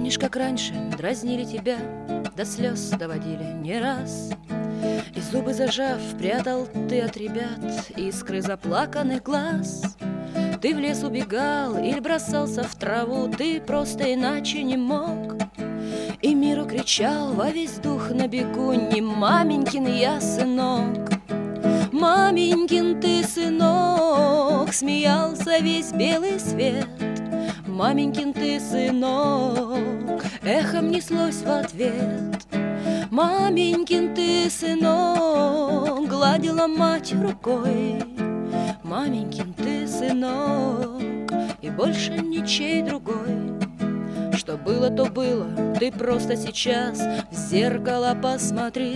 Помнишь, как раньше дразнили тебя, до слез доводили не раз, и зубы зажав, прятал ты от ребят искры заплаканных глаз. Ты в лес убегал или бросался в траву, ты просто иначе не мог, и миру кричал во весь дух на бегу: не маменькин я сынок. Маменькин ты сынок, смеялся весь белый свет. Маменькин ты сынок, эхом неслось в ответ. Маменькин ты сынок, гладила мать рукой. Маменькин ты сынок, и больше ничей другой. Что было, то было, ты просто сейчас в зеркало посмотри.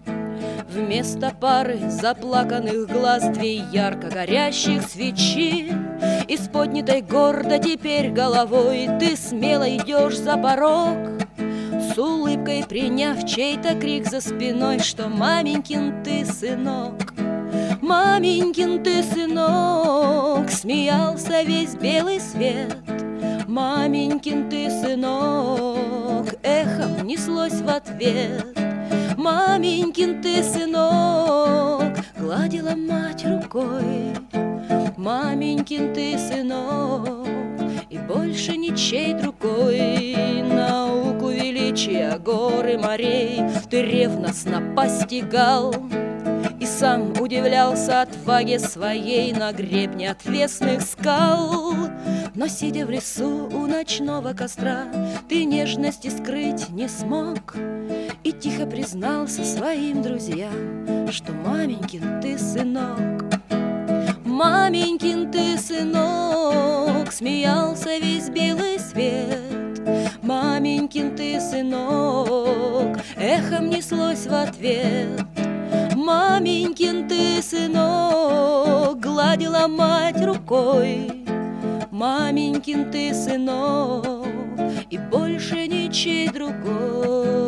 Вместо пары заплаканных глаз две ярко горящих свечи. И с поднятой гордо теперь головой ты смело идешь за порог, с улыбкой приняв чей-то крик за спиной, что маменькин ты сынок. Маменькин ты сынок, смеялся весь белый свет. Маменькин ты сынок, эхом неслось в ответ. Маменькин ты сынок, гладила мать рукой. Маменькин ты сынок, и больше ничей другой. Науку величия гор и морей ты ревностно постигал, и сам удивлялся отваге своей на гребне отвесных скал. Но, сидя в лесу у ночного костра, ты нежности скрыть не смог, и тихо признался своим друзьям, что маменькин ты сынок. Маменькин ты сынок, смеялся весь белый свет. Маменькин ты сынок, эхом неслось в ответ. Маменькин ты сынок, гладила мать рукой. Маменькин ты сынок, и больше ничей другой.